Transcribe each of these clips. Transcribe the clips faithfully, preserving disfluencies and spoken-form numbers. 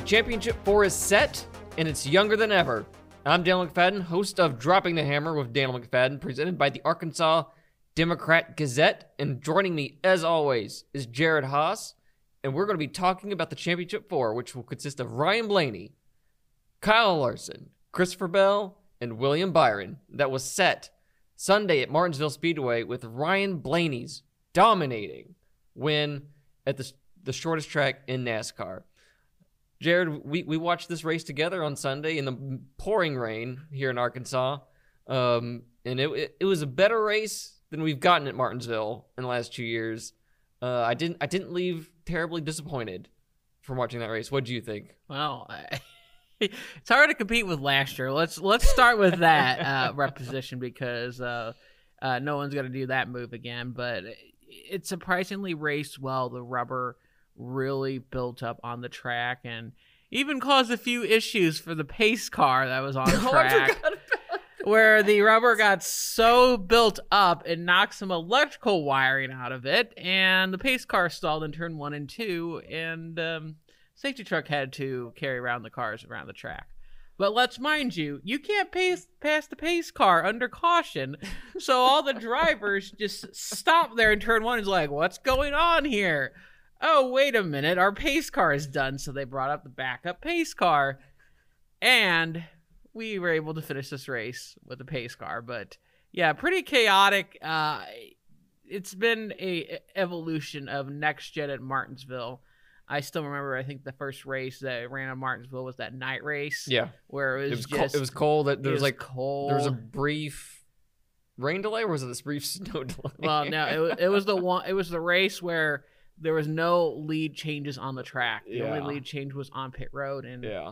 Championship four is set, and it's younger than ever. I'm Daniel McFadden, host of Dropping the Hammer with Daniel McFadden, presented by the Arkansas Democrat Gazette. And joining me, as always, is Jared Haas. And we're going to be talking about the Championship four, which will consist of Ryan Blaney, Kyle Larson, Christopher Bell, and William Byron. That was set Sunday at Martinsville Speedway with Ryan Blaney's dominating win at the, the shortest track in NASCAR. Jared, we, we watched this race together on Sunday in the pouring rain here in Arkansas. Um, and it, it it was a better race than we've gotten at Martinsville in the last two years. Uh, I didn't I didn't leave terribly disappointed from watching that race. What do you think? Well, I, it's hard to compete with last year. Let's let's start with that uh, reposition because uh, uh, no one's going to do that move again. But it surprisingly raced well. The rubber really built up on the track and even caused a few issues for the pace car that was on the track. Where the rubber got so built up, it knocked some electrical wiring out of it, and the pace car stalled in turn one and two, and um, safety truck had to carry around the cars around the track. But let's mind you, you can't pace, pass the pace car under caution, so all the drivers just stopped there in turn one and was like, what's going on here? Oh, wait a minute, our pace car is done, so they brought up the backup pace car, and we were able to finish this race with the pace car. But yeah, pretty chaotic. Uh, it's been a evolution of next gen at Martinsville. I still remember, I think the first race that ran at Martinsville was that night race. Yeah. Where it was, it was just... cold. It was cold. There was, was like cold. There was a brief rain delay, or was it this brief snow delay? Well, no, it, it was the one. It was the race where there was no lead changes on the track. The yeah. only lead change was on pit road, and yeah.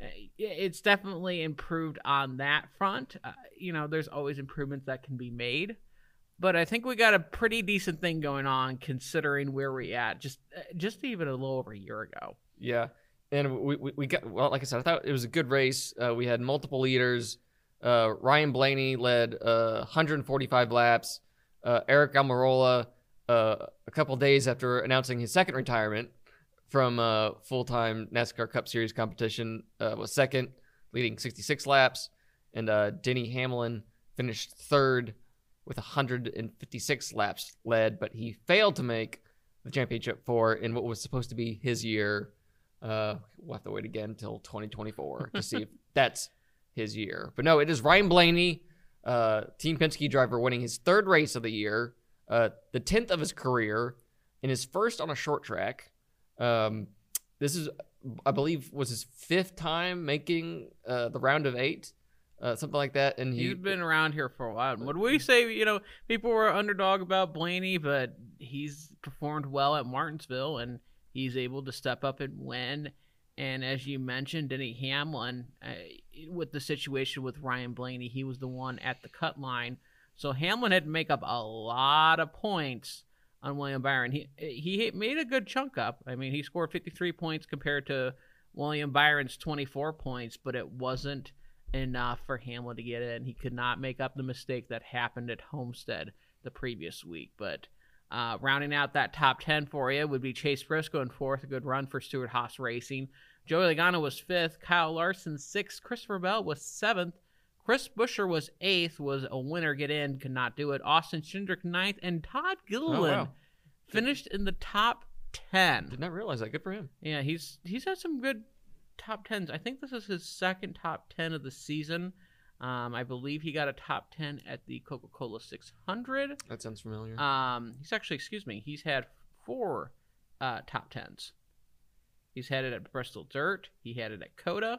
it's definitely improved on that front. Uh, you know, there's always improvements that can be made, but I think we got a pretty decent thing going on considering where we're at just just even a little over a year ago. Yeah, and we we, we got, well, like I said, I thought it was a good race. Uh, we had multiple leaders. Uh, Ryan Blaney led uh, one hundred forty-five laps. Uh, Eric Almirola, uh, a couple days after announcing his second retirement from uh, full-time NASCAR Cup Series competition, uh, was second, leading sixty-six laps. And uh, Denny Hamlin finished third with one hundred fifty-six laps led, but he failed to make the Championship four in what was supposed to be his year. Uh, we'll have to wait again until twenty twenty-four to see if that's his year. But no, it is Ryan Blaney, uh, Team Penske driver, winning his third race of the year, uh, the tenth of his career, and his first on a short track. Um, this is, I believe, was his fifth time making uh, the round of eight, uh, something like that. And he, he's been around here for a while. Would we say, you know, people were underdog about Blaney, but he's performed well at Martinsville, and he's able to step up and win. And as you mentioned, Denny Hamlin, uh, with the situation with Ryan Blaney, he was the one at the cut line. So Hamlin had to make up a lot of points on William Byron. He he made a good chunk up. I mean, he scored fifty-three points compared to William Byron's twenty-four points, but it wasn't enough for Hamlin to get in. He could not make up the mistake that happened at Homestead the previous week. But uh, rounding out that top ten for you would be Chase Briscoe in fourth, a good run for Stewart-Haas Racing. Joey Logano was fifth, Kyle Larson sixth, Christopher Bell was seventh, Chris Buescher was eighth, was a winner, get in, could not do it. Austin Cindric ninth, and Todd Gilliland oh, wow. finished in the top ten. Did not realize that. Good for him. Yeah, he's he's had some good top tens. I think this is his second top ten of the season. Um, I believe he got a top ten at the Coca-Cola six hundred. That sounds familiar. Um, he's actually, excuse me, he's had four uh, top tens. He's had it at Bristol Dirt. He had it at Coda,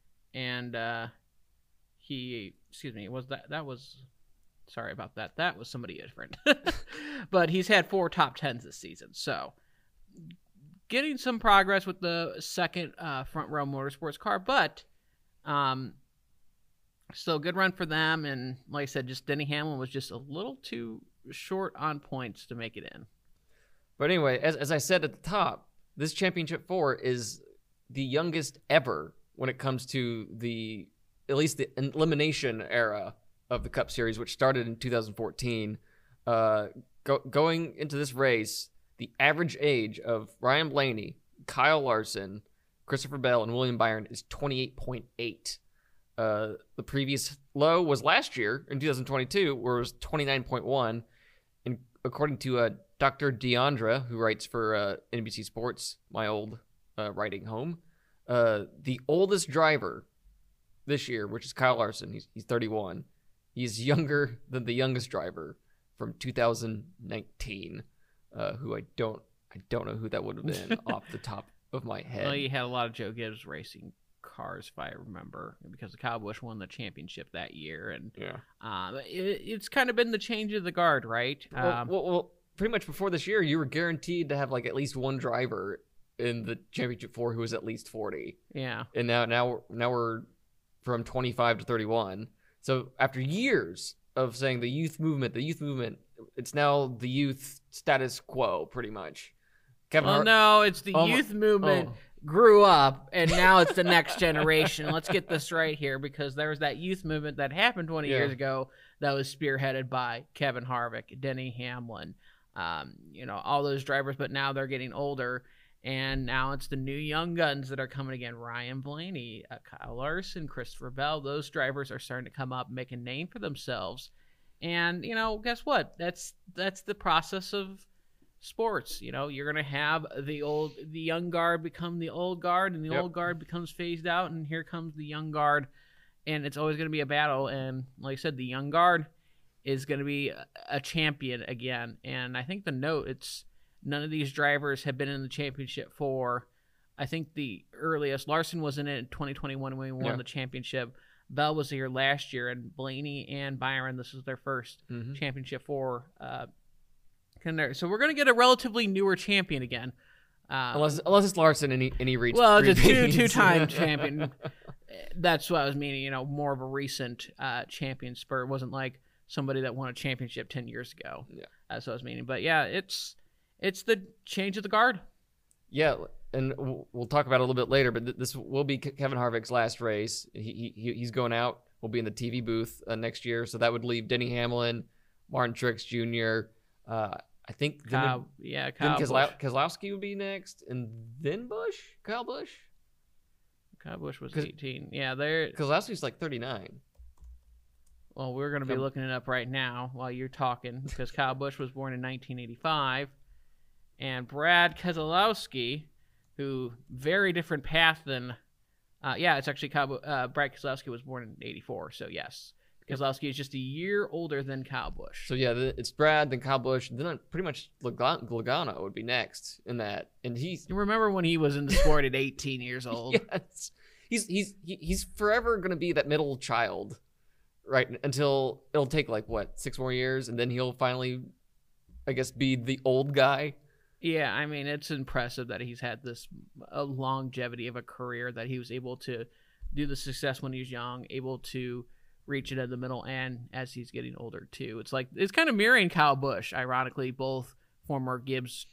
and uh, he, excuse me, was that that was, sorry about that. That was somebody different. But he's had four top tens this season. So getting some progress with the second uh, front row motorsports car, but um, still good run for them. And like I said, just Denny Hamlin was just a little too short on points to make it in. But anyway, as as I said at the top, this Championship four is the youngest ever when it comes to the, at least the elimination era of the Cup Series, which started in two thousand fourteen. Uh, go, going into this race, the average age of Ryan Blaney, Kyle Larson, Christopher Bell and William Byron is twenty-eight point eight. Uh, the previous low was last year in two thousand twenty-two, where it was twenty-nine point one. And according to uh, Doctor Deandra, who writes for uh, N B C Sports, my old uh, writing home, uh, the oldest driver this year, which is Kyle Larson, he's, he's thirty-one. He's younger than the youngest driver from two thousand nineteen, uh, who I don't I don't know who that would have been off the top of my head. Well, you had a lot of Joe Gibbs racing cars, if I remember, because Kyle Busch won the championship that year, and yeah, um, it, it's kind of been the change of the guard, right? Well, Um, well, well, pretty much before this year, you were guaranteed to have like at least one driver in the championship four who was at least forty, yeah, and now now now we're from twenty-five to thirty-one. So after years of saying the youth movement, the youth movement, it's now the youth status quo, pretty much. Kevin well, Hart- no, it's the Oh my- youth movement oh. grew up, and now it's the next generation. Let's get this right here, because there was that youth movement that happened twenty Yeah. years ago that was spearheaded by Kevin Harvick, Denny Hamlin, um, you know, all those drivers, but now they're getting older, and now it's the new young guns that are coming again. Ryan Blaney, uh, Kyle Larson, Christopher Bell, those drivers are starting to come up, make a name for themselves. And, you know, guess what? That's that's the process of sports. You know, you're going to have the old, the young guard become the old guard, and the Yep. old guard becomes phased out, and here comes the young guard. And it's always going to be a battle. And like I said, the young guard is going to be a, a champion again. And I think the note, it's none of these drivers have been in the championship for, I think the earliest, Larson was in it in twenty twenty-one when we won Yeah. the championship. Bell was here last year, and Blaney and Byron, this is their first Mhm. championship for. Uh, contender. so we're going to get a relatively newer champion again. Uh, Unless unless it's Larson and he, and he reached well, it's a three two beans. two-time champion. That's what I was meaning, you know, more of a recent uh, champion spur. It wasn't like somebody that won a championship ten years ago. Yeah. That's what I was meaning. But yeah, it's it's the change of the guard. Yeah, and we'll we'll talk about it a little bit later, but th- this will be Ke- Kevin Harvick's last race. He, he He's going out. We'll be in the T V booth uh, next year, so that would leave Denny Hamlin, Martin Truex Junior Uh, I think then, Kyle, yeah, then Kyle Kesla- Busch. Keselowski would be next, and then Bush? Kyle Busch? Kyle Busch was 'Cause- eighteen. Yeah, they're Keselowski's like thirty-nine. well, we're going to be Come- looking it up right now while you're talking, because Kyle Busch was born in nineteen eighty-five, and Brad Keselowski, who very different path than, uh, yeah, it's actually Kyle, Bu- uh, Brad Keselowski was born in eighty-four, so yes, Keselowski is just a year older than Kyle Busch. So yeah, the, it's Brad, then Kyle Busch, then uh, pretty much Logano, Logano would be next in that, and he's You remember when he was in the sport at eighteen years old? yes, he's he's he- he's forever gonna be that middle child, right? Until it'll take like what six more years, and then he'll finally, I guess, be the old guy. Yeah, I mean, it's impressive that he's had this a longevity of a career, that he was able to do the success when he was young, able to reach it at the middle, and as he's getting older too. It's like it's kind of mirroring Kyle Busch, ironically, both former Gibbs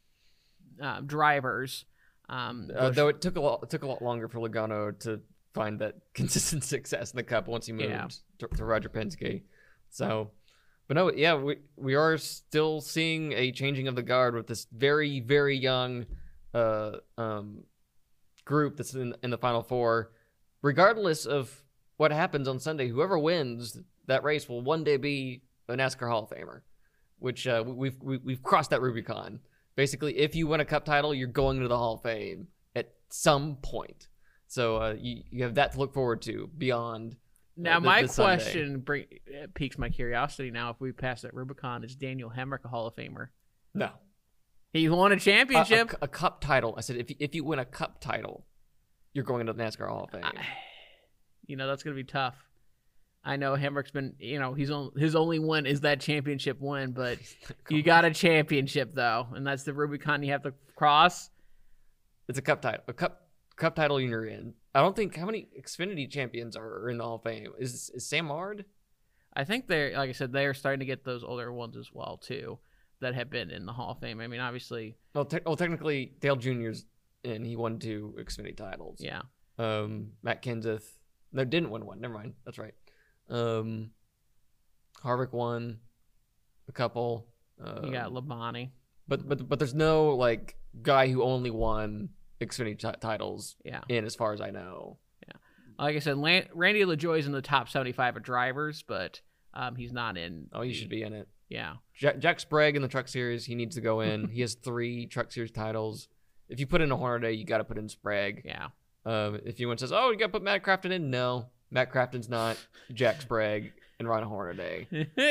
uh, drivers. Um, Uh, Busch- though it took a lot, it took a lot longer for Logano to find that consistent success in the Cup once he moved Yeah. to, to Roger Penske. So, but no, yeah, we we are still seeing a changing of the guard with this very very young uh, um, group that's in in the Final Four. Regardless of what happens on Sunday, whoever wins that race will one day be a NASCAR Hall of Famer, which uh, we've we, we've crossed that Rubicon. Basically, if you win a Cup title, you're going to the Hall of Fame at some point. So uh, you you have that to look forward to beyond. now, uh, th- my this Sunday. question bring, uh, piques my curiosity. Now, if we pass that Rubicon, is Daniel Hemrick a Hall of Famer? No, He won a a, a, championship. a Cup title. I said if you, if you win a Cup title, you're going into the NASCAR Hall of Fame. I- you know, that's going to be tough. I know Hemrick's been, you know, he's on, his only win is that championship win, but you got a championship though, and that's the Rubicon you have to cross. It's a Cup title. A Cup Cup title you're in. I don't think how many Xfinity champions are in the Hall of Fame. Is is Sam Ard? I think they're, like I said, they are starting to get those older ones as well too, that have been in the Hall of Fame. I mean, obviously, Well, te- well, technically Dale Junior's in. He won two Xfinity titles. yeah. Um, Matt Kenseth, no, didn't win one. Never mind. That's right. Um, Harvick won a couple. Um, You got Labonte. but but but there's no like guy who only won Xfinity t- titles Yeah. in, as far as I know. Like I said, Lan- Randy LaJoy is in the top seventy-five of drivers, but um, he's not in. Oh, he the- should be in it. Yeah. Jack, Jack Sprague in the Truck Series, he needs to go in. He has three Truck Series titles. If you put in a Hornaday, you got to put in Sprague. Yeah. Um, if anyone says, "Oh, you got to put Matt Crafton in," no, Matt Crafton's not Jack Sprague and Ryan Hornaday.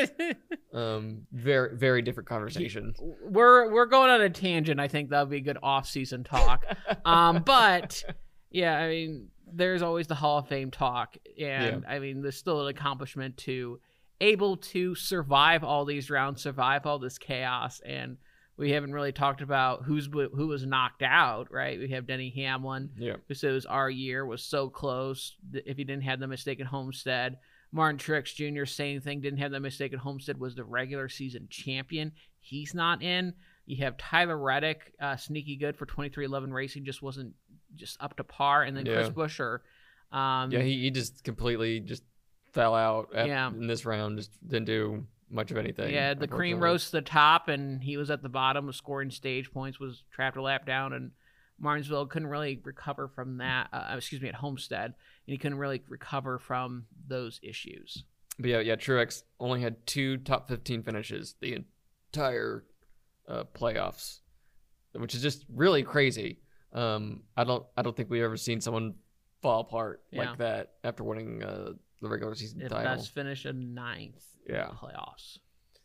Um, very, very different conversation. we're we're going on a tangent. I think that'll be a good off-season talk. um, but yeah, I mean, there's always the Hall of Fame talk, and Yeah. I mean, there's still an accomplishment to able to survive all these rounds, survive all this chaos, and we haven't really talked about who's who was knocked out, right? We have Denny Hamlin, Yeah. who says our year was so close. If he didn't have the mistake at Homestead, Martin Truex Junior same thing, didn't have that mistake at Homestead, was the regular season champion. He's not in. You have Tyler Reddick, uh, sneaky good for twenty-three eleven Racing, just wasn't just up to par, and then Chris Yeah. Buescher. Um, Yeah, he, he just completely just fell out at, Yeah. in this round. Just didn't do much of anything. Yeah, the cream unfortunately. rose to the top, and he was at the bottom of scoring stage points, was trapped a lap down, and Martinsville couldn't really recover from that. Uh, excuse me, at Homestead, and he couldn't really recover from those issues. But yeah, yeah, Truex only had two top fifteen finishes the entire uh, playoffs, which is just really crazy. Um, I don't, I don't think we've ever seen someone fall apart Yeah. like that after winning uh, the regular season If title. that's finished in ninth in Yeah. the playoffs.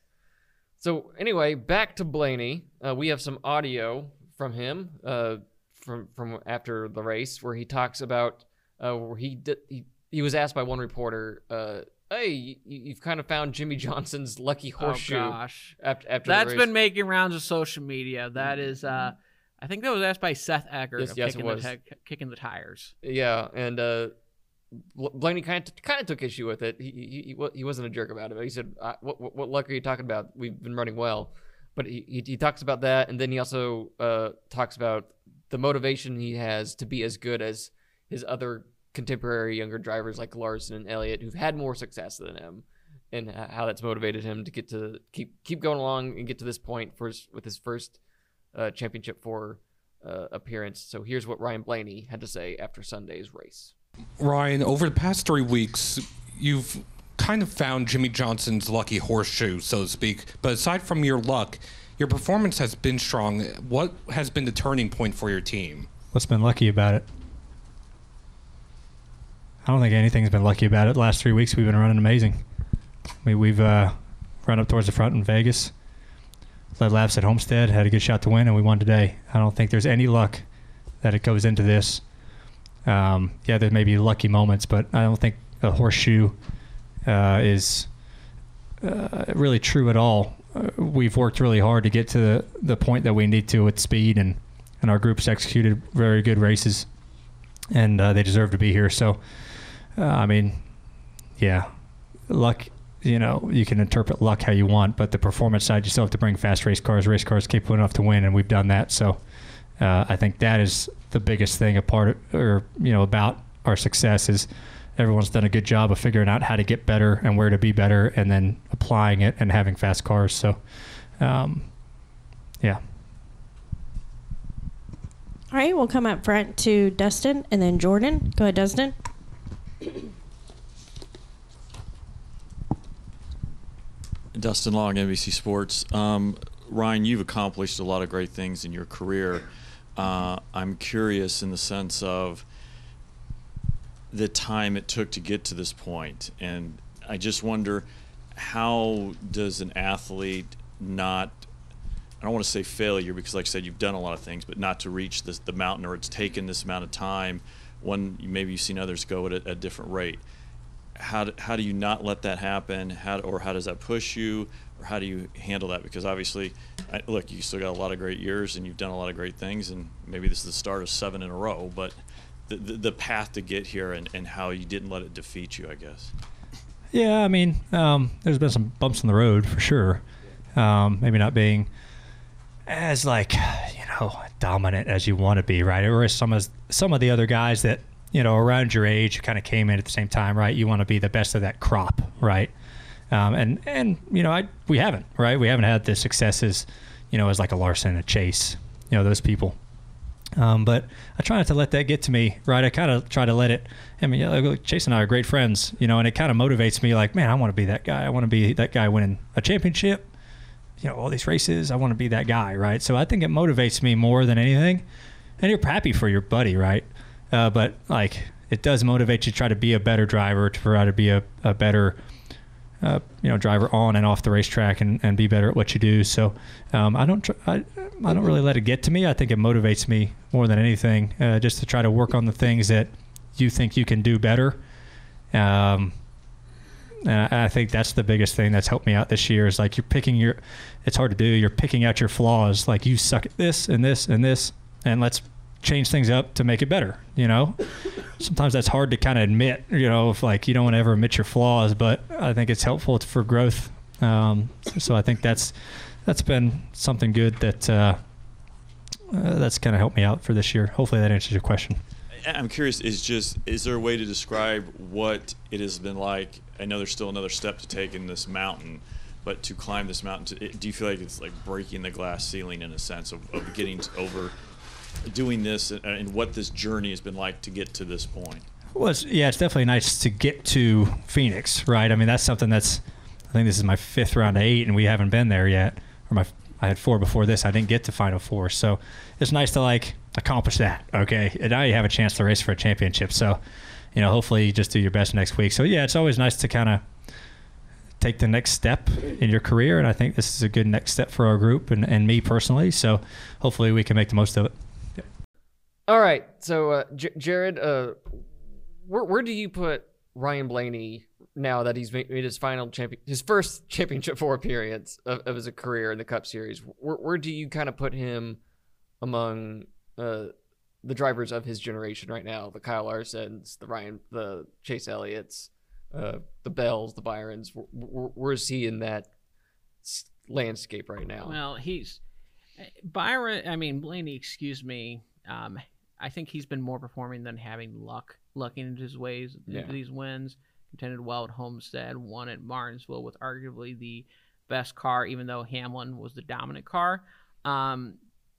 So anyway, back to Blaney. Uh, we have some audio from him uh, from from after the race where he talks about uh, where he, did, he he was asked by one reporter, uh, "Hey, you, you've kind of found Jimmy Johnson's lucky horseshoe Oh gosh, after after that's the race." been making rounds of social media. That is, uh, I think that was asked by Seth Eckert Yes, of yes, it kicking, was. The t- kicking the tires. Yeah, and uh, Bl- Blaney kind of kind of took issue with it. He he he, wa- he wasn't a jerk about it. He said, uh, "What what, what luck are you talking about? We've been running well." But he, he he talks about that, and then he also uh, talks about the motivation he has to be as good as his other contemporary younger drivers like Larson and Elliott, who've had more success than him, and h- how that's motivated him to get to keep keep going along and get to this point for his, with his first uh, championship four uh, appearance. So here's what Ryan Blaney had to say after Sunday's race. Ryan, over the past three weeks, you've kind of found Jimmy Johnson's lucky horseshoe, so to speak. But aside from your luck, your performance has been strong. What has been the turning point for your team? What's been lucky about it? I don't think anything's been lucky about it. The last three weeks we've been running amazing. We, we've uh, run up towards the front in Vegas, led laps at Homestead, had a good shot to win, and we won today. I don't think there's any luck that it goes into this. Um, yeah, there may be lucky moments, but I don't think a horseshoe uh, is uh, really true at all. Uh, we've worked really hard to get to the, the point that we need to with speed, and, and our group's executed very good races, and uh, they deserve to be here. So, uh, I mean, yeah, luck, you know, you can interpret luck how you want, but the performance side, you still have to bring fast race cars, race cars capable enough to win, and we've done that. So uh, I think that is the biggest thing apart, or, you know, about our success is everyone's done a good job of figuring out how to get better and where to be better, and then applying it and having fast cars. So, um, yeah. All right, we'll come up front to Dustin and then Jordan. Go ahead, Dustin. Dustin Long, N B C Sports. Um, Ryan, you've accomplished a lot of great things in your career. Uh, I'm curious in the sense of the time it took to get to this point, and I just wonder, how does an athlete not, I don't want to say failure, because like I said, you've done a lot of things, but not to reach this, the mountain, or it's taken this amount of time when maybe you've seen others go at a, a different rate. How do, how do you not let that happen? How, or how does that push you? Or how do you handle that? Because obviously, I, look, you still got a lot of great years and you've done a lot of great things, and maybe this is the start of seven in a row, but the, the, the path to get here, and, and how you didn't let it defeat you, I guess. Yeah, I mean, um, there's been some bumps in the road for sure. Um, maybe not being as, like, you know, dominant as you want to be, right? Or as some of some of the other guys that, you know, around your age kind of came in at the same time, right? You want to be the best of that crop, right? Um, and and you know, I we haven't, right? We haven't had the successes, you know, as like a Larson, a Chase, you know, those people. Um, but I try not to let that get to me, right? I kind of try to let it. I mean, yeah, like Chase and I are great friends, you know, and it kind of motivates me. Like, man, I want to be that guy. I want to be that guy winning a championship. You know, all these races. I want to be that guy, right? So I think it motivates me more than anything. And you're happy for your buddy, right? Uh, but like, it does motivate you to try to be a better driver, to try to be a, a better, uh, you know, driver on and off the racetrack, and, and be better at what you do. So um, I don't, tr- I, I don't really let it get to me. I think it motivates me more than anything, uh, just to try to work on the things that you think you can do better. Um, and I, I think that's the biggest thing that's helped me out this year is like you're picking your, it's hard to do. You're picking out your flaws. Like you suck at this and this and this, and let's change things up to make it better. You know, sometimes that's hard to kind of admit, you know, if like you don't want to ever admit your flaws, but I think it's helpful for growth. Um, so I think that's, that's been something good that, uh, uh, that's kind of helped me out for this year. Hopefully that answers your question. I'm curious, is just is there a way to describe what it has been like? I know there's still another step to take in this mountain, but to climb this mountain, to, do you feel like it's like breaking the glass ceiling in a sense of, of getting to over doing this and, and what this journey has been like to get to this point? Well, it's, yeah, it's definitely nice to get to Phoenix, right? I mean, that's something that's, I think this is my fifth round of eight, and we haven't been there yet. Or my, I had four before this. I didn't get to Final Four, so it's nice to like accomplish that. Okay, and now you have a chance to race for a championship. So, you know, hopefully you just do your best next week. So yeah, it's always nice to kind of take the next step in your career, and I think this is a good next step for our group and, and me personally. So hopefully we can make the most of it. Yeah. All right, so uh, J- Jared, uh, where where do you put Ryan Blaney now that he's made his final champion, his first championship four appearance of, of his career in the Cup Series? Where where do you kind of put him among uh, the drivers of his generation right now? The Kyle Larsons, the Ryan, the Chase Elliott's, uh, the Bells, the Byrons. Where, where, where is he in that landscape right now? Well, he's Byron. I mean Blaney. Excuse me. Um, I think he's been more performing than having luck, lucking into his ways into Yeah. these wins. Contended well at Homestead, won at Martinsville with arguably the best car, even though Hamlin was the dominant car. Um,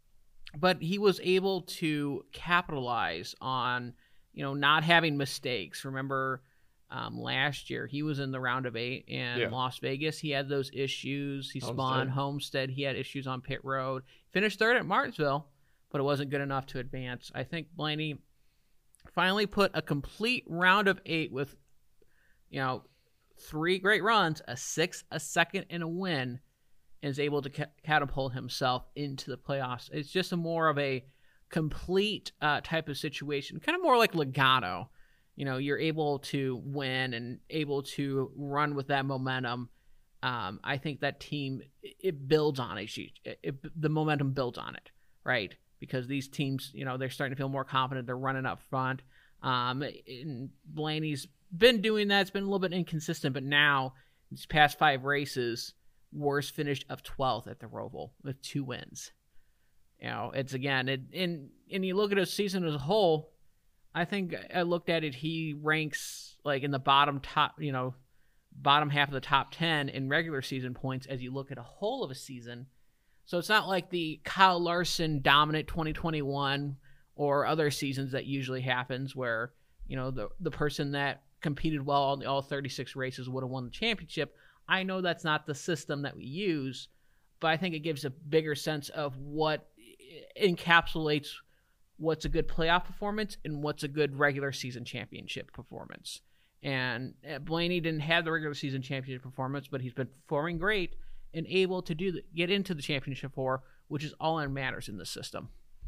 but he was able to capitalize on, you know, not having mistakes. Remember, um, last year he was in the round of eight in Yeah. Las Vegas. He had those issues. He Homestead. spun Homestead. He had issues on pit road. Finished third at Martinsville, but it wasn't good enough to advance. I think Blaney finally put a complete round of eight with, you know, three great runs, a sixth, a second, and a win, and is able to ca- catapult himself into the playoffs. It's just a more of a complete uh, type of situation, kind of more like Logano. You know, you're able to win and able to run with that momentum. Um, I think that team, it, it builds on it. It, it. The momentum builds on it, right? Because these teams, you know, they're starting to feel more confident. They're running up front. Um, and Blaney's been doing that. It's been a little bit inconsistent, but now these past five races, worst finished of twelfth at the Roval with two wins. You know, it's again, it, and and you look at his season as a whole. I think I looked at it. He ranks like in the bottom top, you know, bottom half of the top ten in regular season points as you look at a whole of a season. So it's not like the Kyle Larson dominant twenty twenty-one or other seasons that usually happens where, you know, the the person that competed well in all thirty-six races would have won the championship. I know that's not the system that we use, but I think it gives a bigger sense of what encapsulates what's a good playoff performance and what's a good regular season championship performance. And Blaney didn't have the regular season championship performance, but he's been performing great and able to do the, get into the championship four, which is all that matters in this system.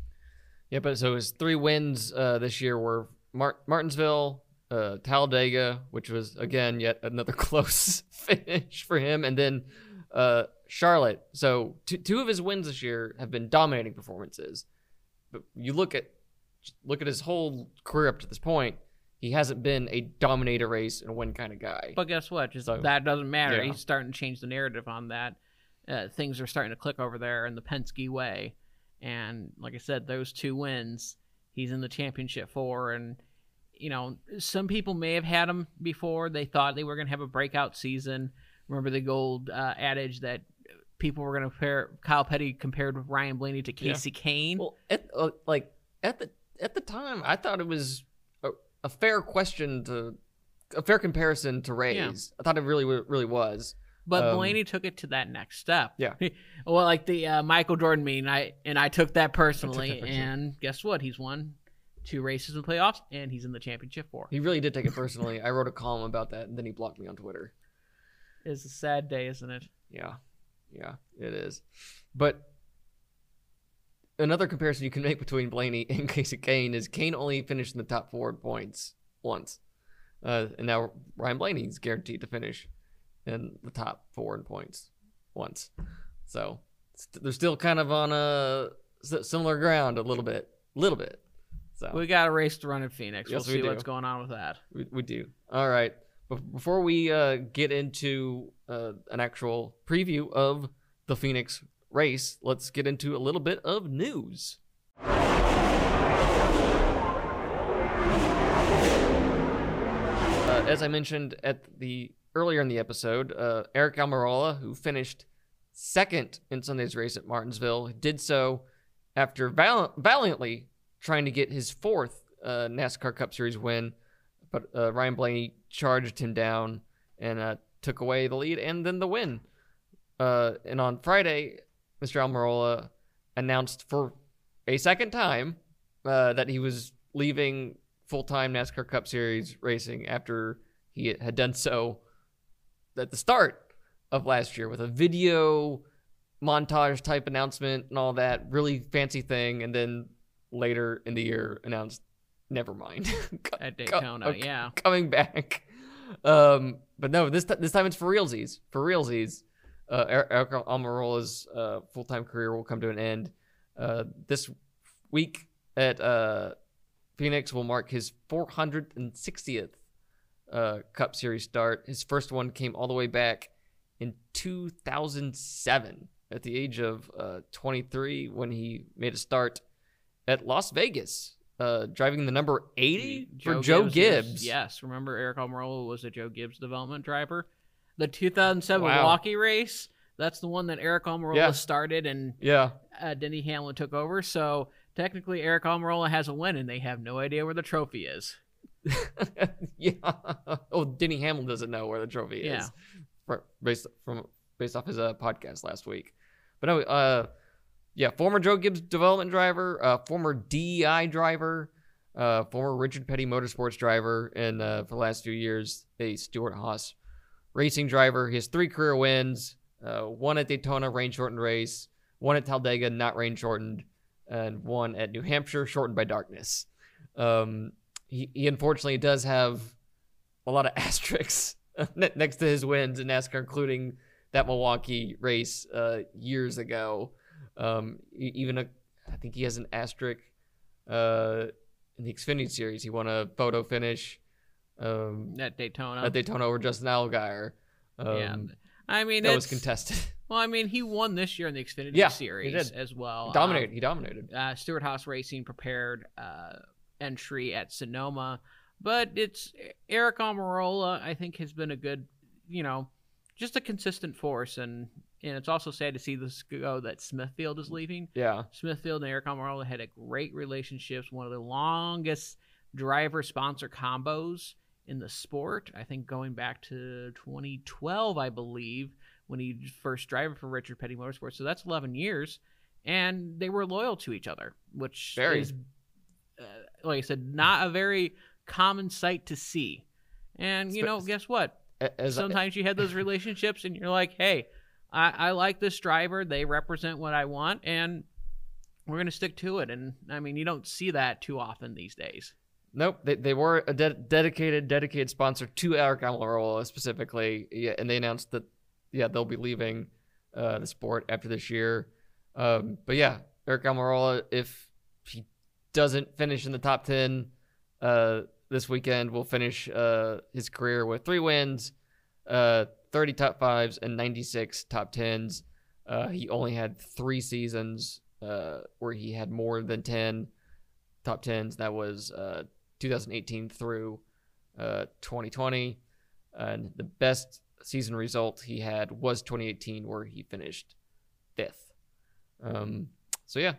Yeah, but so his three wins uh, this year were Mar- Martinsville, uh, Talladega, which was, again, yet another close finish for him, and then uh, Charlotte. So two, two of his wins this year have been dominating performances. But you look at look at his whole career up to this point, he hasn't been a dominator race and win kind of guy. But guess what? Just So, that doesn't matter. yeah. He's starting to change the narrative on that. Uh, things are starting to click over there in the Penske way. And like I said, those two wins, he's in the championship four. And, you know, some people may have had him before. They thought they were going to have a breakout season. Remember the gold uh, adage that people were going to compare Kyle Petty compared with Ryan Blaney to Casey Kane? Well, it, uh, like at the at the time, I thought it was a, a fair question to a fair comparison to Ray's. Yeah. I thought it really really was. But Um, Blaney took it to that next step. Yeah. Well, like the uh, Michael Jordan meme, I and I took that personally, that personally. and guess what? He's won two races in the playoffs, and he's in the championship four. He really did take it personally. I wrote a column about that, and then he blocked me on Twitter. It's a sad day, isn't it? Yeah, yeah, it is. But another comparison you can make between Blaney and Casey Kane is Kane only finished in the top four in points once, uh, and now Ryan Blaney's guaranteed to finish in the top four in points once. So st- they're still kind of on a s- similar ground a little bit, little bit. So We got a race to run in Phoenix. Yes, we'll we see do. what's going on with that. We, we do. All right. But before we uh, get into uh, an actual preview of the Phoenix race, let's get into a little bit of news. Uh, as I mentioned at the earlier in the episode, uh, Eric Almirola, who finished second in Sunday's race at Martinsville, did so after val- valiantly trying to get his fourth uh, NASCAR Cup Series win, but uh, Ryan Blaney charged him down and uh, took away the lead and then the win. Uh, and on Friday, Mister Almirola announced for a second time uh, that he was leaving full-time NASCAR Cup Series racing after he had done so at the start of last year with a video montage type announcement and all that really fancy thing, and then later in the year announced never mind At Daytona, Co- yeah. coming back. Um, but no, this t- this time it's for realsies. For realsies, uh, Eric Eric Almirola's uh, full time career will come to an end. Uh, this week at uh, Phoenix will mark his four hundred sixtieth uh, Cup Series start. His first one came all the way back in two thousand seven at the age of uh, twenty-three when he made a start at Las Vegas, uh, driving the number eighty for Joe is- Gibbs. yes, remember Eric Almirola was a Joe Gibbs development driver. The two thousand seven Wow. Milwaukee race, that's the one that Eric Almirola Yeah. started and Yeah. uh, Denny Hamlin took over. So technically Eric Almirola has a win and they have no idea where the trophy is. yeah. Oh, Denny Hamlin doesn't know where the trophy is. Yeah. For, based from based off his uh, podcast last week. But no, uh, yeah, former Joe Gibbs development driver, uh, former D E I driver, uh, former Richard Petty Motorsports driver, and uh, for the last few years, a Stuart Haas racing driver. He has three career wins, uh, one at Daytona, rain shortened race, one at Talladega, not rain shortened, and one at New Hampshire, shortened by darkness. Um, he, he unfortunately does have a lot of asterisks next to his wins in NASCAR, including that Milwaukee race uh, years ago. Um, e- even a, I think he has an asterisk uh, in the Xfinity Series. He won a photo finish um, At Daytona. at Daytona over Justin Allgaier. Um, yeah. I mean, that was it's- contested. Well, I mean, he won this year in the Xfinity Yeah, he Series did. as well. He dominated. Um, he dominated. uh, Stuart Haas Racing prepared uh, entry at Sonoma, but it's Eric Almirola. I think has been a good, you know, just a consistent force, and and it's also sad to see this go that Smithfield is leaving. Yeah. Smithfield and Eric Almirola had a great relationship, one of the longest driver sponsor combos in the sport. I think going back to twenty twelve, I believe, when he first drove for Richard Petty Motorsports. So that's eleven years, and they were loyal to each other, which Very. is, uh, like I said, not a very common sight to see. And you know, Spe- guess what? A- As I- Sometimes you have those relationships, and you're like, hey, I, I like this driver. They represent what I want, and we're going to stick to it. And, I mean, you don't see that too often these days. Nope, they, they were a de- dedicated dedicated sponsor to Eric Almirola specifically, yeah, and they announced that yeah they'll be leaving uh, the sport after this year. Um, but yeah, Eric Almirola, if he doesn't finish in the top ten uh, this weekend, will finish uh, his career with three wins, uh, thirty top fives, and ninety-six top tens. Uh, he only had three seasons uh, where he had more than ten top tens. That was uh, two thousand eighteen through uh, twenty twenty. And the best season result he had was twenty eighteen, where he finished fifth. Um, so, yeah,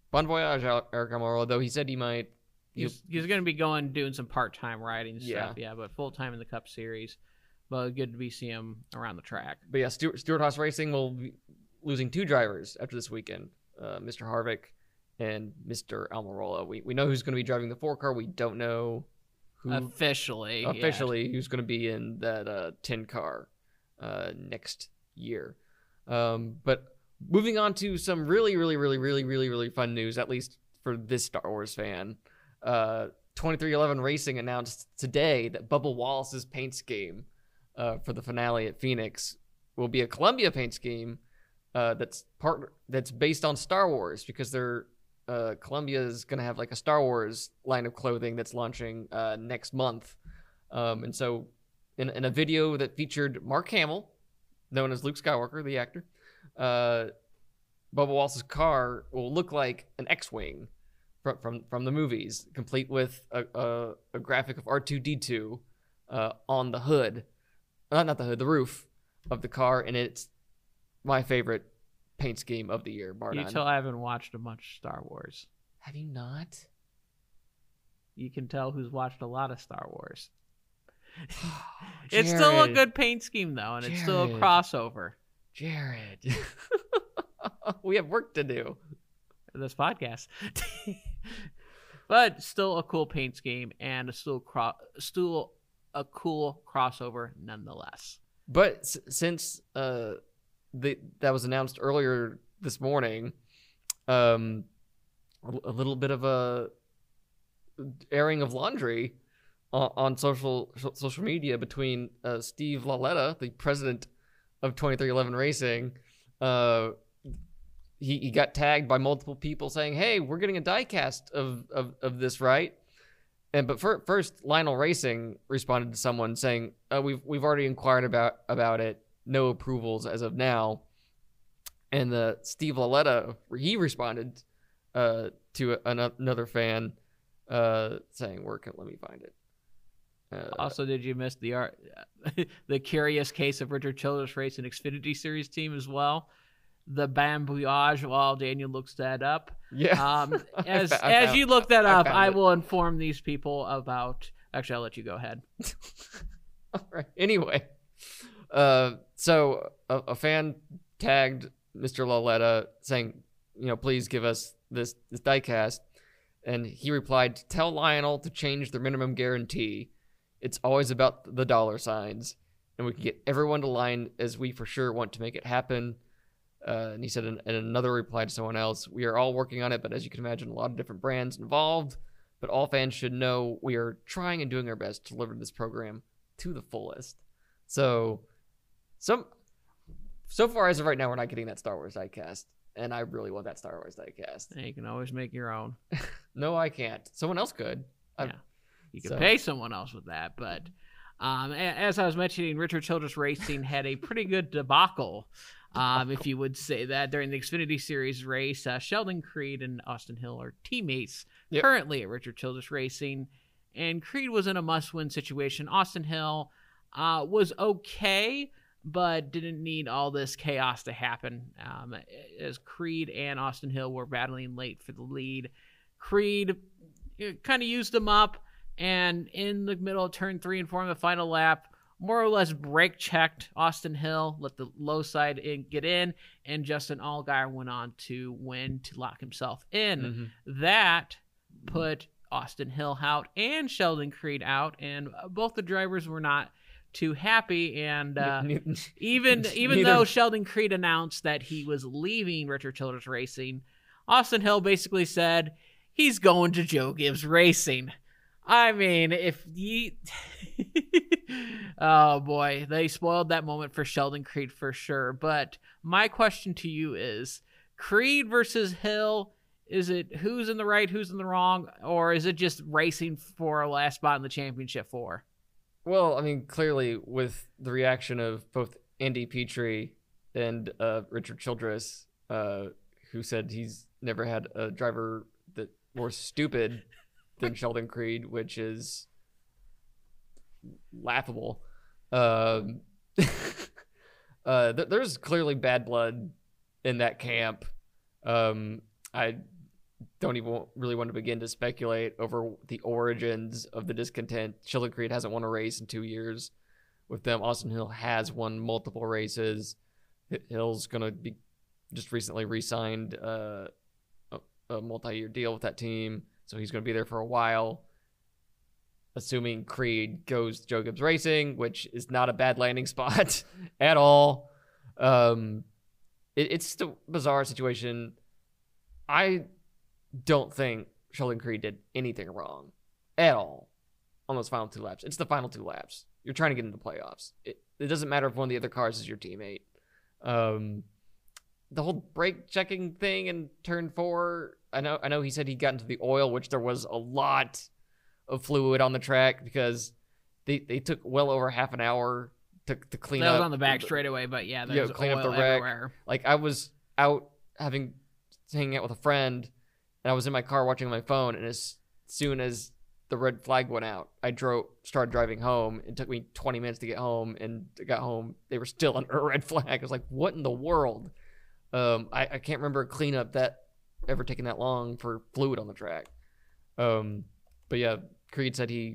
Bon voyage, Eric Almirola. Though he said he might. He's, he's going to be going doing some part-time riding stuff, Yeah. yeah, but full-time in the Cup Series. But good to be seeing him around the track. But yeah, Stuart, Stuart Haas Racing will be losing two drivers after this weekend, uh, Mister Harvick and Mister Almirola. We we know who's going to be driving the four car. We don't know who Officially. yeah. officially who's going to be in that uh, ten car uh, next year. Um, but moving on to some really, really, really, really, really, really fun news, at least for this Star Wars fan. Uh, twenty-three eleven Racing announced today that Bubba Wallace's paint scheme uh, for the finale at Phoenix will be a Columbia paint scheme uh, that's part that's based on Star Wars, because they're uh, Columbia is going to have like a Star Wars line of clothing that's launching uh, next month. Um, and so in, in a video that featured Mark Hamill, known as Luke Skywalker, the actor, uh, Bubba Wallace's car will look like an X-Wing from from, from the movies, complete with a, a, a graphic of R two D two uh, on the hood, uh, not the hood, the roof of the car, and it's my favorite paint scheme of the year, bar You none. tell I haven't watched much Star Wars. Have you not? You can tell who's watched a lot of Star Wars. It's still a Jared. good paint scheme, though, and it's still a Jared. crossover. Jared. We have work to do. This podcast. But still a cool paint scheme and a still cro- still a cool crossover nonetheless. But s- since uh, the, that was announced earlier this morning, um, a, a little bit of a airing of laundry on, on social social media between uh, Steve Laletta, the president of twenty-three eleven Racing. Uh, he, he got tagged by multiple people saying, "Hey, we're getting a diecast of of, of this, right?" And but for, first, Lionel Racing responded to someone saying, uh, "We've we've already inquired about about it. No approvals as of now." And the Steve Laletta, he responded uh, to a, an, another fan uh, saying, "Where can let me find it?" Uh, Also, did you miss the art, the curious case of Richard Childress Racing Xfinity Series team as well? The Bamboyage, while Daniel looks that up. yeah. Um, as I as found- you look that I up, found I it. will inform these people about. Actually, I'll let you go ahead. All right. Anyway, uh, so a, a fan tagged Mister Laletta saying, you know, please give us this this diecast, and he replied, "Tell Lionel to change their minimum guarantee. It's always about the dollar signs, and we can get everyone to line as we for sure want to make it happen." Uh, and he said in, in another reply to someone else, "We are all working on it, but as you can imagine, a lot of different brands involved. But all fans should know we are trying and doing our best to deliver this program to the fullest." So, some so far as of right now, we're not getting that Star Wars diecast, and I really want that Star Wars diecast. And you can always make your own. No, I can't. Someone else could. I- Yeah. You could So- pay someone else with that, but um, a- as I was mentioning, Richard Childress Racing had a pretty good debacle, um, if you would say that, during the Xfinity Series race. Uh, Sheldon Creed and Austin Hill are teammates Yep. currently at Richard Childress Racing, and Creed was in a must-win situation. Austin Hill uh, was okay, but didn't need all this chaos to happen, um, as Creed and Austin Hill were battling late for the lead. Creed kind of used them up, and in the middle of turn three and four on the final lap, more or less brake checked Austin Hill, let the low side in, get in, and Justin Allgaier went on to win to lock himself in. Mhm. That put Austin Hill out and Sheldon Creed out, and both the drivers were not too happy. And uh, Ne- ne- even even neither- though Sheldon Creed announced that he was leaving Richard Childress Racing, Austin Hill basically said he's going to Joe Gibbs Racing. I mean, if you... Oh, boy. They spoiled that moment for Sheldon Creed for sure. But my question to you is, Creed versus Hill, is it who's in the right, who's in the wrong, or is it just racing for a last spot in the championship four? Well, I mean, clearly with the reaction of both Andy Petrie and uh, Richard Childress, uh, who said he's never had a driver that more stupid than Sheldon Creed, which is laughable. Um, uh, th- there's clearly bad blood in that camp. Um, I don't even really want to begin to speculate over the origins of the discontent. Sheldon Creed hasn't won a race in two years with them. Austin Hill has won multiple races. Hill's going to be just recently re-signed uh, a, a multi-year deal with that team, so he's going to be there for a while. Assuming Creed goes to Joe Gibbs Racing, which is not a bad landing spot at all. Um, it, it's just a bizarre situation. I don't think Sheldon Creed did anything wrong at all on those final two laps. It's the final two laps. You're trying to get into the playoffs. It, it doesn't matter if one of the other cars is your teammate. Um, the whole brake checking thing in turn four, I know, I know he said he got into the oil, which there was a lot of fluid on the track because they, they took well over half an hour to, to clean that up. That was on the back straightaway, but yeah, there's yeah, clean oil up the wreck. everywhere. Like I was out having hanging out with a friend, and I was in my car watching my phone, and as soon as the red flag went out, I drove, started driving home. It took me twenty minutes to get home, and I got home. They were still under a red flag. I was like, what in the world? Um, I, I can't remember a cleanup that ever taking that long for fluid on the track. Um, but yeah, Creed said he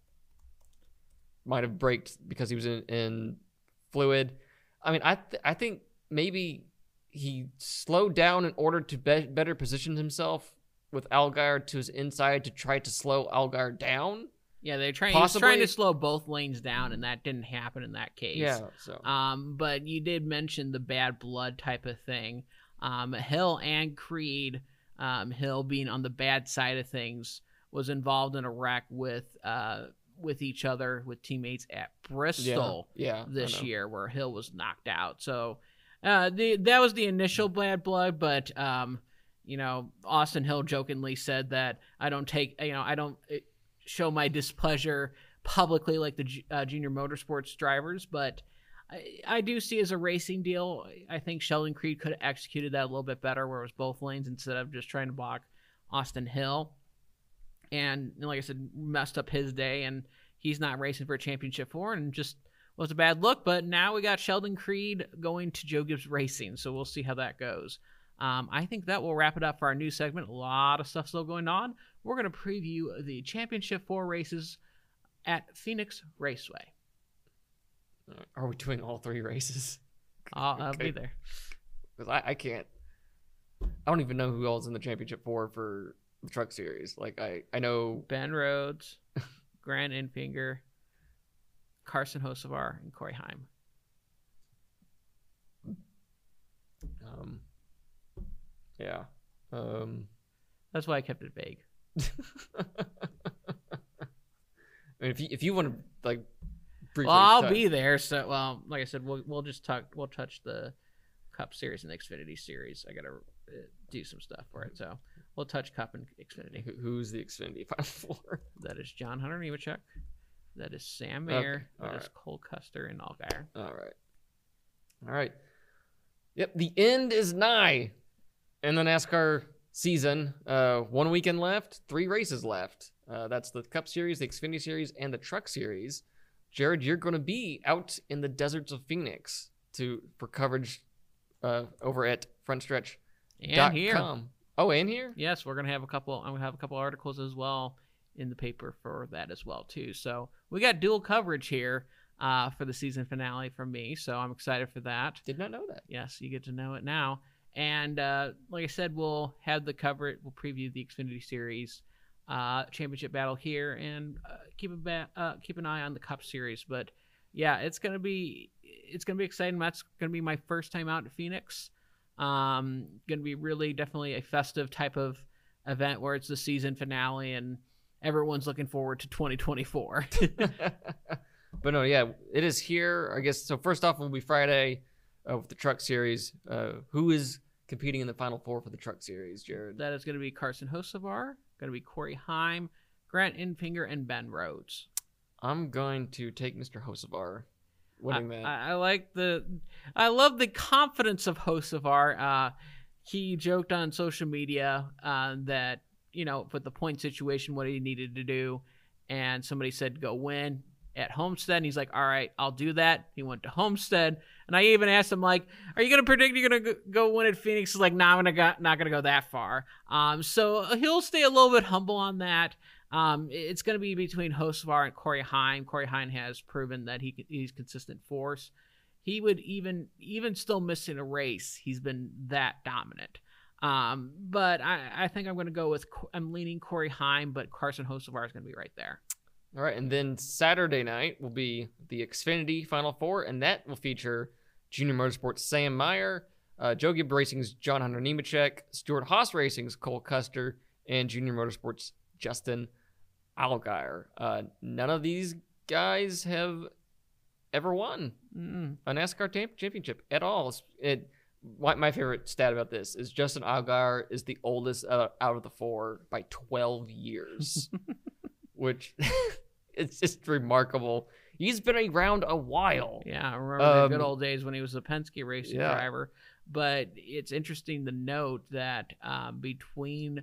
might have braked because he was in, in fluid. I mean, I th- I think maybe he slowed down in order to be- better position himself with Allgaier to his inside to try to slow Allgaier down. Yeah, they're trying. He's trying to slow both lanes down, and that didn't happen in that case. Yeah. So. Um, but you did mention the bad blood type of thing. Um, Hill and Creed, um, Hill being on the bad side of things, was involved in a wreck with uh with each other with teammates at Bristol. Yeah. yeah this year, where Hill was knocked out. So, uh, the that was the initial bad blood, but um. You know, Austin Hill jokingly said that I don't take, you know, I don't show my displeasure publicly like the uh, junior motorsports drivers, but I, I do see as a racing deal, I think Sheldon Creed could have executed that a little bit better where it was both lanes instead of just trying to block Austin Hill. And like I said, messed up his day, and he's not racing for a championship for, and just was a bad look. But now we got Sheldon Creed going to Joe Gibbs Racing, so we'll see how that goes. Um, I think that will wrap it up for our news segment. A lot of stuff still going on. We're going to preview the Championship four races at Phoenix Raceway. Are we doing all three races? I'll, I'll Okay. be there. Because I, I can't. I don't even know who else in the Championship four for the Truck Series. Like I, I know Ben Rhodes, Grant Enfinger, Carson Hocevar, and Corey Heim. Um. Yeah. Um. That's why I kept it vague. I mean, if you if you want to like, briefly Well, I'll touch- be there. So, well, like I said, we'll we'll just talk. We'll touch the Cup Series and the Xfinity Series. I gotta uh, do some stuff for it, so we'll touch Cup and Xfinity. Who- Who's the Xfinity Final Four? That is John Hunter Nemechek. That is Sam Okay, Mayer. That all is right. Cole Custer and Allgaier. All right. All right. Yep. The end is nigh in the NASCAR season. Uh, one weekend left, three races left. Uh, that's the Cup Series, the Xfinity Series, and the Truck Series. Jared, you're going to be out in the deserts of Phoenix to for coverage uh, over at frontstretch dot com. And here, Oh, and here? yes, we're gonna have a couple. I'm gonna have a couple articles as well in the paper for that as well too. So we got dual coverage here uh, for the season finale from me. So I'm excited for that. Did not know that. Yes, you get to know it now. And uh, like I said, we'll have the cover. We'll preview the Xfinity Series uh, championship battle here, and uh, keep a ba- uh, keep an eye on the Cup Series. But yeah, it's gonna be it's gonna be exciting. That's gonna be my first time out at Phoenix. Um, gonna be really definitely a festive type of event where it's the season finale and everyone's looking forward to twenty twenty-four. But no, yeah, it is here. I guess so. First off, will be Friday uh, with the Truck Series. Uh, who is competing in the Final Four for the Truck Series, Jared? That is going to be Carson Hocevar, going to be Corey Heim, Grant Enfinger, and Ben Rhodes. I'm going to take Mister Hocevar winning I, that. I, I like the, I love the confidence of Hocevar. Uh, he joked on social media uh, that, you know, with the point situation, what he needed to do, and somebody said go win, at Homestead. And he's like, all right, I'll do that. He went to Homestead. And I even asked him, like, are you going to predict you're going to go win at Phoenix? He's like, no, nah, I'm gonna go, not going to go that far. Um, so he'll stay a little bit humble on that. Um, it's going to be between Hocevar and Corey Heim. Corey Heim has proven that he he's consistent force. He would even even still missing a race, he's been that dominant. Um, but I, I think I'm going to go with I'm leaning Corey Heim, but Carson Hocevar is going to be right there. All right, and then Saturday night will be the Xfinity Final Four, and that will feature Junior Motorsports' Sam Meyer, uh, Joe Gibbs Racing's John Hunter Nemechek, Stuart Haas Racing's Cole Custer, and Junior Motorsports' Justin Allgaier. Uh, none of these guys have ever won Mm-mm. a NASCAR tam- championship at all. It, my, my favorite stat about this is Justin Allgaier is the oldest uh, out of the four by twelve years, which it's just remarkable. He's been around a while. Yeah, I remember Um, the good old days when he was a Penske racing yeah. driver. But it's interesting to note that um, between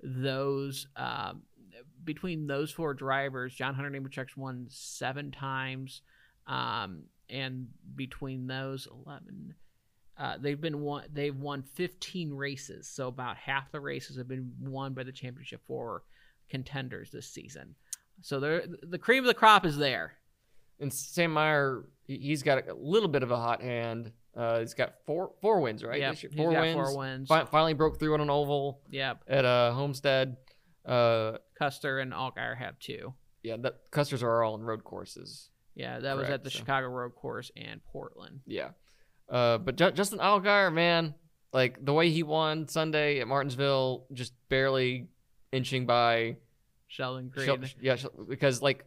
those um, between those four drivers, John Hunter Nemechek's won seven times, um, and between those eleven, uh, they've been won. They've won fifteen races. So about half the races have been won by the championship four contenders this season. So they're, the cream of the crop is there. And Sam Meyer, he- he's got a little bit of a hot hand. Uh, he's got four four wins, right? Yep, This year? he's Four got wins. four wins. Fi- finally broke through on an oval Yep. at uh, Homestead. Uh, Custer and Allgaier have two. yeah, that Custers are all on road courses. Yeah, that was Correct, at the so. Chicago Road Course and Portland. Yeah. Uh, but Ju- Justin Allgaier, man, like the way he won Sunday at Martinsville, just barely inching by. Sheldon Creed. Shel- yeah, Shel- because like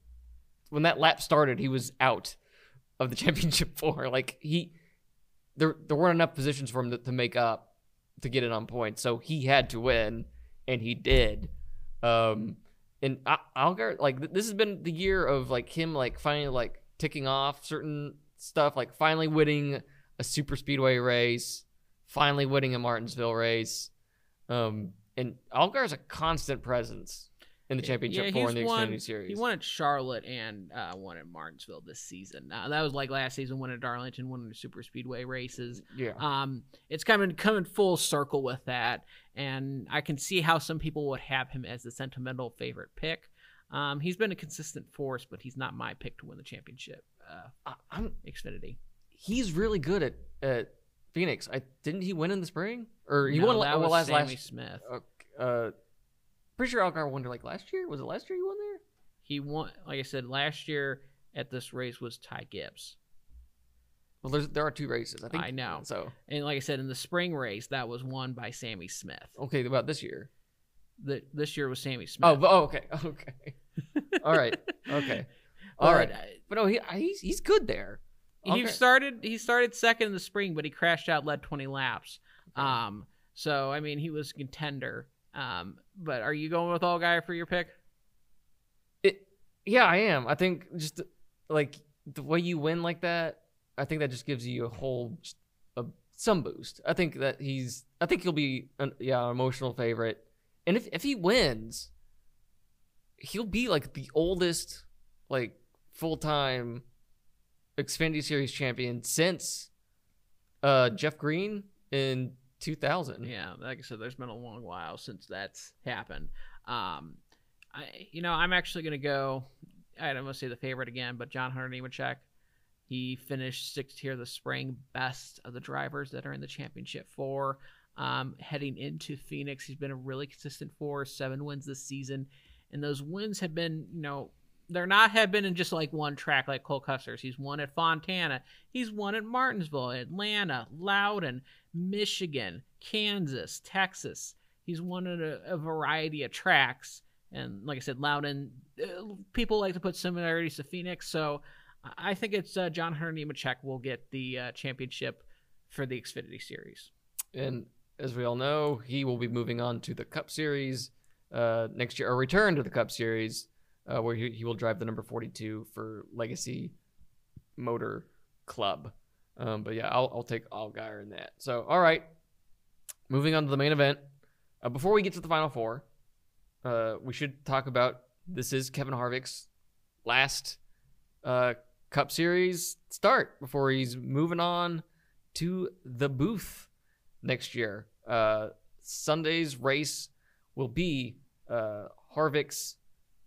when that lap started, he was out of the championship four. Like he, there there weren't enough positions for him to, to make up to get it on point, so he had to win, and he did. Um, and Al- Allgaier, like th- this has been the year of like him, like finally like ticking off certain stuff, like finally winning a super speedway race, finally winning a Martinsville race. Um, and Allgaier's a constant presence in the championship yeah, four he's in the won, Xfinity Series. He won at Charlotte and uh, won at Martinsville this season. Uh, that was like last season, won at Darlington, won the super speedway races. Yeah. Um, it's coming coming full circle with that, and I can see how some people would have him as the sentimental favorite pick. Um, he's been a consistent force, but he's not my pick to win the championship. Uh, I, I'm. Xfinity. He's really good at at Phoenix. I didn't he win in the spring or he No, won that well, was last Sammy last. Smith. Uh, uh, pretty sure Allgaier won like last year. Was it last year he won there? He won, like I said, last year at this race was Ty Gibbs. Well, there's there are two races. I think I know. So And like I said, in the spring race, that was won by Sammy Smith. okay, about this year. The, this year was Sammy Smith. Oh, but, oh okay, okay. All right, okay, all But, right. uh, But no, he he's he's good there. He Okay. started he started second in the spring, but he crashed out, led twenty laps. Um, so I mean, he was a contender. Um, but are you going with Allgaier for your pick? It, yeah, I am. I think just like the way you win like that, I think that just gives you a whole just a, some boost. I think that he's. I think he'll be an, yeah an emotional favorite, and if if he wins, he'll be like the oldest like full time Xfinity Series champion since uh Jeff Green in two thousand. Yeah, like I said, there's been a long while since that's happened. Um, I, you know, I'm actually going to go, I don't want to say the favorite again, but John Hunter Nemechek. He finished sixth here this spring, best of the drivers that are in the championship four. Um, heading into Phoenix, he's been a really consistent force, seven wins this season. And those wins have been, you know, they're not have been in just like one track like Cole Custer's. He's won at Fontana. He's won at Martinsville, Atlanta, Loudon, Michigan, Kansas, Texas. He's won at a, a variety of tracks. And like I said, Loudon, uh, people like to put similarities to Phoenix. So I think it's uh, John Hunter Nemechek will get the uh, championship for the Xfinity Series. And as we all know, he will be moving on to the Cup Series uh, next year, or return to the Cup Series, uh, where he, he will drive the number forty-two for Legacy Motor Club. Um, but yeah, I'll, I'll take Allgaier in that. So, all right, moving on to the main event. Uh, before we get to the Final Four, uh, we should talk about this is Kevin Harvick's last uh, Cup Series start before he's moving on to the booth next year. Uh, Sunday's race will be uh, Harvick's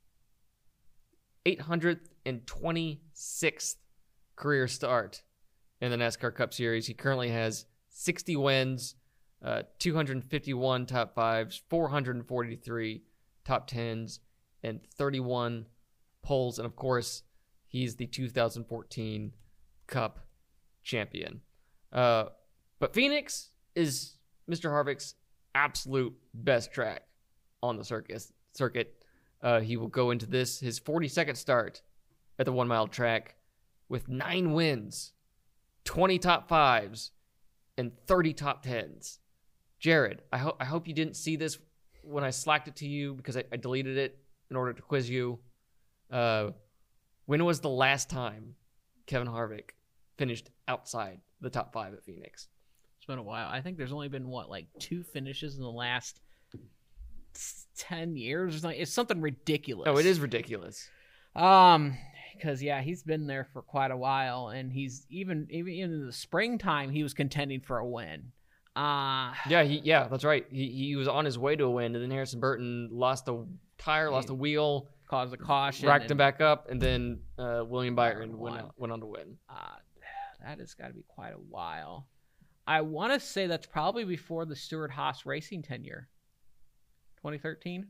eight hundred twenty-sixth career start in the NASCAR Cup Series. He currently has sixty wins, uh, two hundred fifty-one top fives, four hundred forty-three top tens, and thirty-one poles. And of course, he's the two thousand fourteen Cup champion. Uh, but Phoenix is Mister Harvick's absolute best track on the circus, circuit. Uh, he will go into this, his forty-second start at the one-mile track with nine wins, twenty top fives, and thirty top tens. Jared, I, ho- I hope you didn't see this when I slacked it to you because I, I deleted it in order to quiz you. Uh, when was the last time Kevin Harvick finished outside the top five at Phoenix? It's been a while. I think there's only been, what, like two finishes in the last ten years or something. It's something ridiculous. Oh, it is ridiculous. Um, because yeah, he's been there for quite a while, and he's even even in the springtime he was contending for a win. Uh Yeah, he yeah, that's right. He he was on his way to a win, and then Harrison Burton lost a tire, lost a wheel, caused a caution, racked and, him back up, and then uh, William Byron won. went out, went on to win. Uh, that has got to be quite a while. I want to say that's probably before the Stewart Haas Racing tenure. twenty thirteen.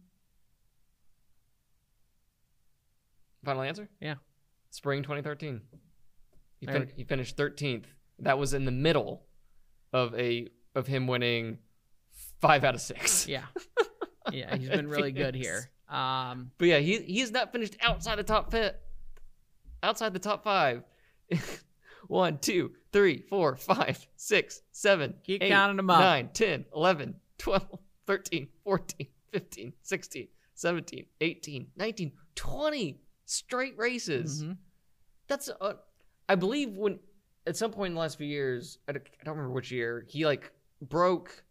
Final answer? Yeah. Spring twenty thirteen. He, There- fin- he finished thirteenth. That was in the middle of a of him winning five out of six. Yeah. Yeah, he's been really good here. Um, But yeah, he he's not finished outside the top fit, outside the top five. One, two, three, four, five, six, seven, Keep eight, counting 'em up. nine, ten, eleven, twelve, thirteen, fourteen, fifteen, sixteen, seventeen, eighteen, nineteen, twenty straight races. mhm. That's, uh, I believe when, at some point in the last few years, I don't I don't remember which year, he like broke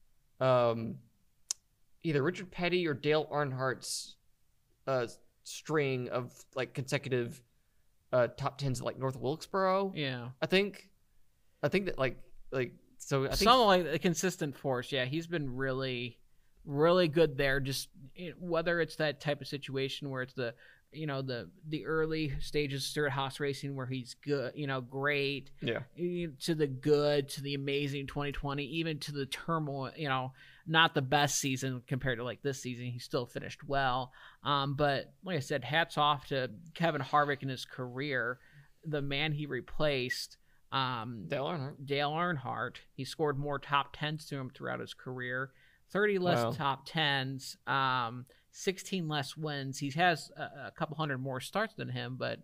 um, either Richard Petty or Dale Earnhardt's uh, string of like consecutive uh, top tens at like North Wilkesboro. Yeah. I think, I think that like, like, so I think Something like a consistent force. Yeah, he's been really, really good there. Just you know, whether it's that type of situation where it's the, you know, the the early stages of Stewart Haas Racing where he's good, you know, great, yeah. eh, to the good, to the amazing twenty twenty, even to the turmoil, you know, not the best season compared to like this season. He still finished well. Um, but like I said, hats off to Kevin Harvick in his career, the man he replaced. Um, Dale Earnhardt. Dale Earnhardt. He scored more top tens to him throughout his career. thirty less Wow. top tens, um, sixteen less wins. He has a, a couple hundred more starts than him, but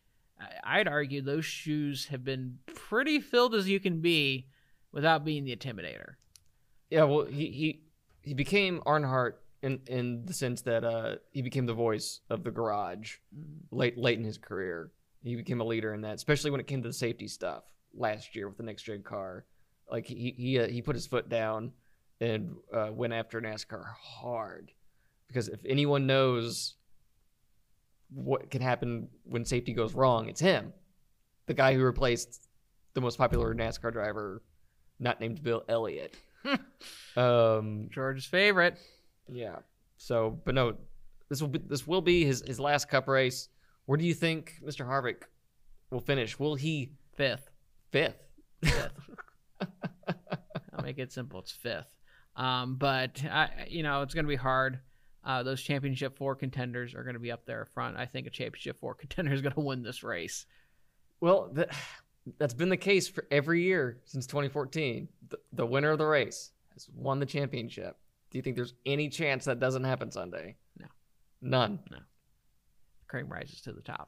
I- I'd argue those shoes have been pretty filled as you can be without being the intimidator. Yeah, well, he he he became Earnhardt in in the sense that uh he became the voice of the garage late late in his career. He became a leader in that, especially when it came to the safety stuff last year with the next gen car. Like he he uh, he put his foot down and uh, went after NASCAR hard, because if anyone knows what can happen when safety goes wrong, it's him, the guy who replaced the most popular NASCAR driver, not named Bill Elliott. um, George's favorite. yeah. So, but no, this will be this will be his his last Cup race. Where do you think Mister Harvick will finish? Will he Fifth. fifth? Fifth. I'll make it simple. It's fifth. Um, but I, you know, it's going to be hard. Uh, those championship four contenders are going to be up there front. I think a championship four contender is going to win this race. Well, th- that's been the case for every year since twenty fourteen. The, the winner of the race has won the championship. Do you think there's any chance that doesn't happen Sunday? No. None. Cream rises to the top.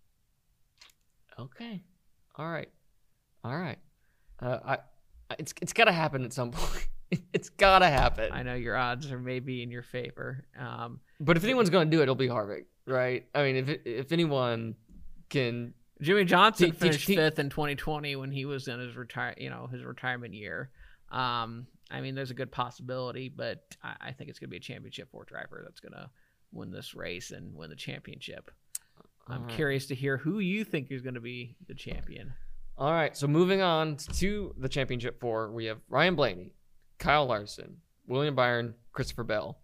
Okay. All right. All right. Uh, I, I, it's it's got to happen at some point. It's got to happen. I know your odds are maybe in your favor. Um, But if anyone's going to do it, it'll be Harvick, right? I mean, if if anyone can, Jimmy Johnson Te- te- finished te- fifth in twenty twenty when he was in his retire, you know, his retirement year. Um, I mean, there's a good possibility, but I, I think it's going to be a championship four driver that's going to win this race and win the championship. I'm All right. curious to hear who you think is going to be the champion. All right, so moving on to the championship four, we have Ryan Blaney, Kyle Larson, William Byron, Christopher Bell.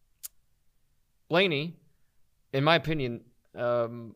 Blaney, in my opinion, um,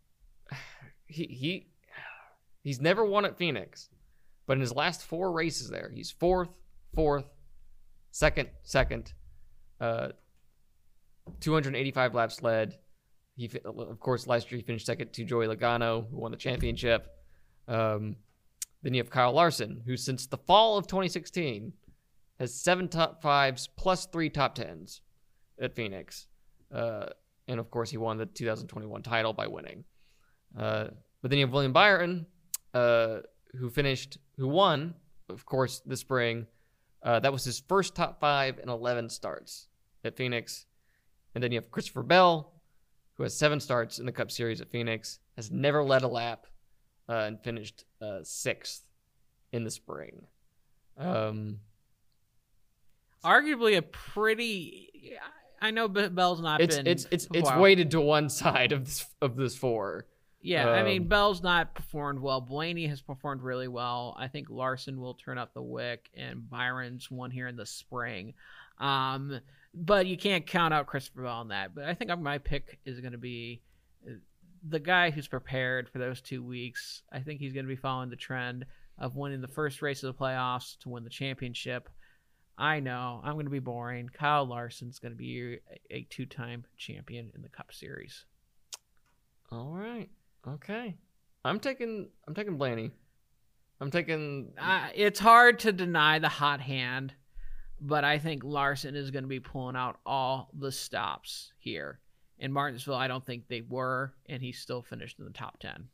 he he he's never won at Phoenix, but in his last four races there, he's fourth, fourth, second, second, uh, two hundred eighty-five laps led. He, of course, last year he finished second to Joey Logano, who won the championship. Um, then you have Kyle Larson, who since the fall of twenty sixteen has seven top fives plus three top tens at Phoenix. Uh, and of course, he won the two thousand twenty-one title by winning. Uh, but then you have William Byron, uh, who finished, who won, of course, this spring. Uh, that was his first top five in eleven starts at Phoenix. And then you have Christopher Bell, who has seven starts in the Cup Series at Phoenix, has never led a lap, uh, and finished uh, sixth in the spring. Um, Arguably a pretty. I know Bell's not it's been. it's it's it's well, weighted to one side of this of this four. Yeah, I mean Um, Bell's not performed well. Blaney has performed really well. I think Larson will turn up the wick, and Byron's won here in the spring. Um, but you can't count out Christopher Bell on that. But I think my pick is going to be the guy who's prepared for those two weeks. I think he's going to be following the trend of winning the first race of the playoffs to win the championship. I know I'm going to be boring. Kyle Larson's going to be a two-time champion in the Cup Series. All right. Okay. I'm taking I'm taking Blaney. I'm taking Uh, it's hard to deny the hot hand, but I think Larson is going to be pulling out all the stops here. In Martinsville, I don't think they were, and he still finished in the top ten.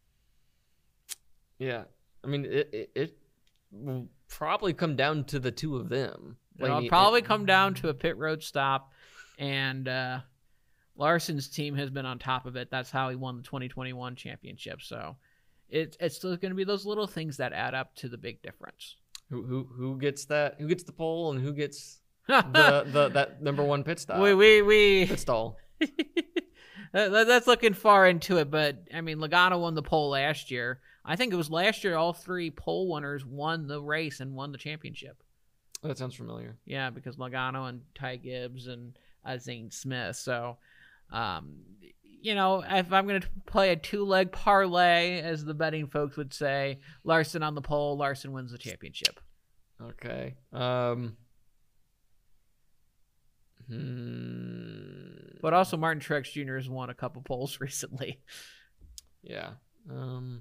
yeah. I mean it it, it will probably come down to the two of them. It'll Blaney- probably come down to a pit road stop, and uh, Larson's team has been on top of it. That's how he won the twenty twenty-one championship. So it, it's still going to be those little things that add up to the big difference. Who who who gets that? Who gets the pole and who gets the, the that number one pit stop? we we we Pit stall. That- that's looking far into it, but I mean, Logano won the pole last year. I think it was last year all three pole winners won the race and won the championship. That sounds familiar. Yeah, because Logano and Ty Gibbs and uh, Zane Smith. So, um, you know, if I'm going to play a two-leg parlay, as the betting folks would say, Larson on the pole, Larson wins the championship. Okay. Um. Hmm. But also, Martin Truex Junior has won a couple poles recently. Yeah. Um.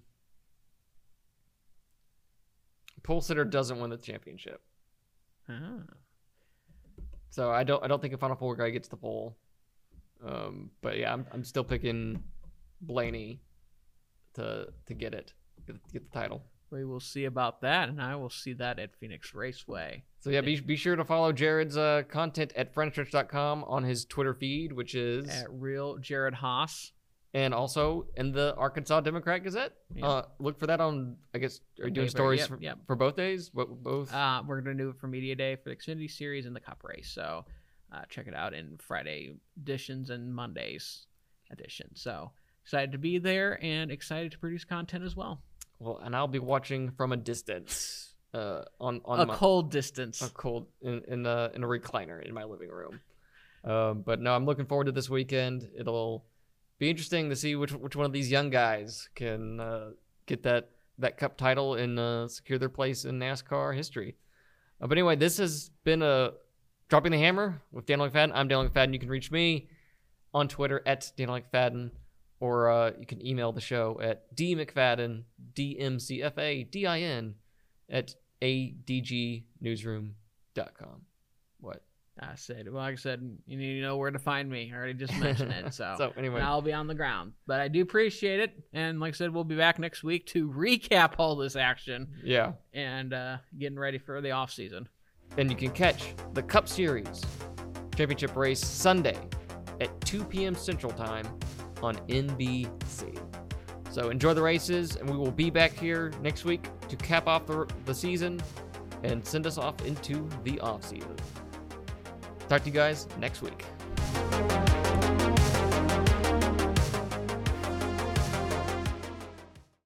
Pole sitter doesn't win the championship, Ah. so I don't. I don't think a Final Four guy gets the pole. Um. But yeah, I'm. I'm still picking Blaney to to get it, get, get the title. We will see about that, and I will see that at Phoenix Raceway. So yeah, be be sure to follow Jared's uh, content at french church dot com on his Twitter feed, which is At Real Jared Haas. and also in the Arkansas Democrat Gazette. Yeah. Uh, look for that on. I guess are you doing Paper, stories yep, for, yep. for both days? What both? Uh, we're going to do it for Media Day for the Xfinity Series and the Cup Race. So uh, check it out in Friday editions and Mondays editions. So excited to be there and excited to produce content as well. Well, and I'll be watching from a distance. Uh, on on A my, cold distance. a cold in in a in a recliner in my living room. Um, but no, I'm looking forward to this weekend. It'll be interesting to see which which one of these young guys can uh, get that that Cup title and uh, secure their place in NASCAR history. Uh, but anyway, this has been a Dropping the Hammer with Daniel McFadden. I'm Daniel McFadden. You can reach me on Twitter at Daniel McFadden, or uh, you can email the show at dmcfadden, D M C F A D I N, at a d g newsroom dot com. What? I said, well, like I said, you need to know where to find me. I already just mentioned it. So, So, anyway. I'll be on the ground. But I do appreciate it. And like I said, we'll be back next week to recap all this action Yeah. and uh, getting ready for the off season. And you can catch the Cup Series championship race Sunday at two p.m. Central Time on N B C. So enjoy the races, and we will be back here next week to cap off the, the season and send us off into the off season. Talk to you guys next week.